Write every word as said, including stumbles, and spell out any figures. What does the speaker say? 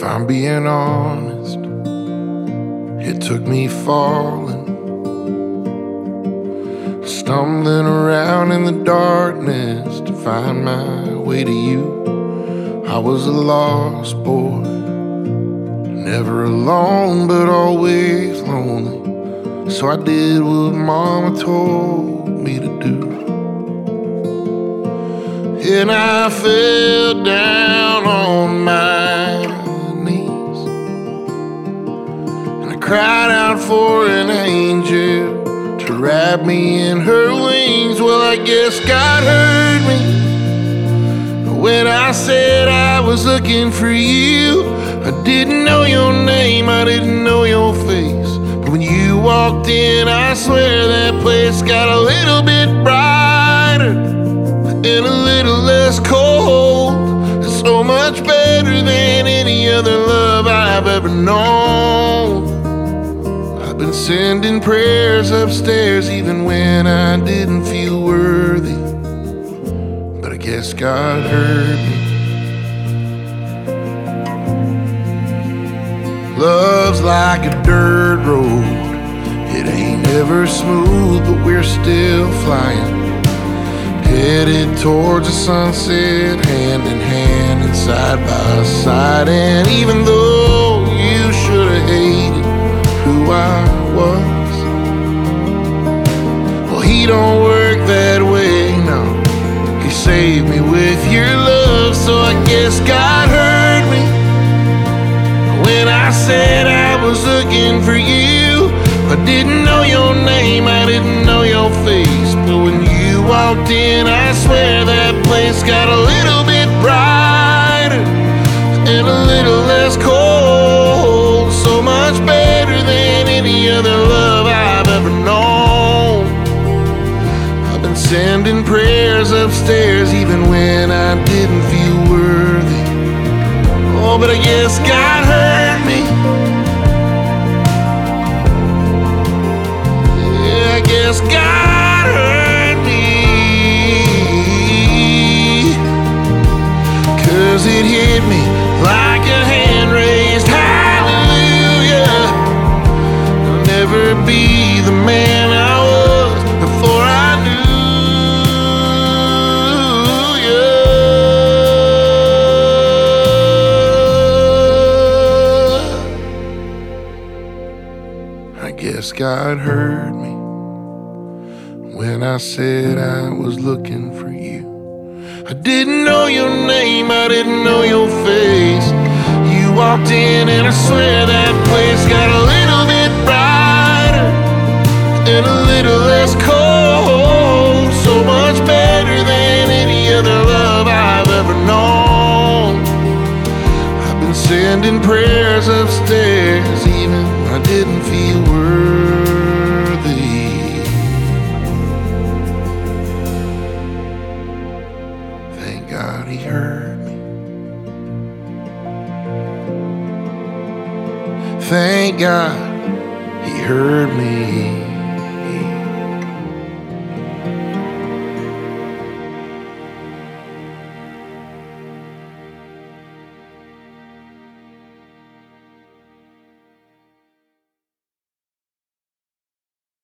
If I'm being honest, it took me falling, stumbling around in the darkness to find my way to you. I was a lost boy, never alone but always lonely. So I did what Mama told me to do, and I fell down on my knees, and I cried out for an angel to wrap me in her wings. Well, I guess God heard me when I said I was looking for you. I didn't know your name, I didn't know your face, but when you walked in, I swear that place got a little bit brighter and a little less cold. It's so much better than any other love I've ever known. I've been sending prayers upstairs even when I didn't feel worthy, but I guess God heard me. Love's like a dirt road, it ain't ever smooth, but we're still flying, headed towards the sunset, hand in hand and side by side. And even though you should have hated who I was, well, he don't work that way, no. He saved me with your love, so I guess God heard me when I said I was looking for you. I didn't know your name, I didn't know your face, but when you walked in, I swear that place got a little bit brighter and a little less cold. So much better than any other love I've ever known. I've been sending prayers upstairs even when I didn't feel worthy. Oh, but I guess God heard me. Yeah, I guess God heard me, 'cause it hit me like a hand raised hallelujah. I'll never be the man I was before I knew you. I guess God heard me when I said I was looking for you. I didn't know your name, I didn't know your face. You walked in and I swear that place got a little bit brighter and a little less cold. So much better than any other love I've ever known. I've been sending prayers upstairs even when I didn't feel worthy. Thank God he heard me. Thank God he heard me.